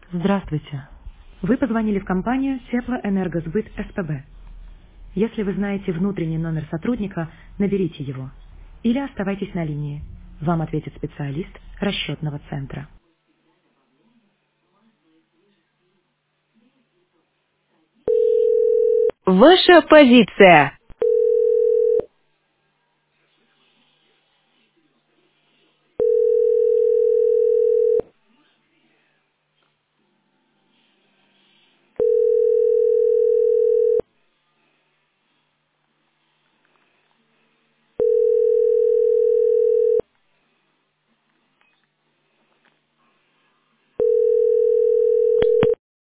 Здравствуйте. Вы позвонили в компанию Теплоэнергосбыт СПБ. Если вы знаете внутренний номер сотрудника, наберите его. Или оставайтесь на линии. Вам ответит специалист расчетного центра. Ваша позиция.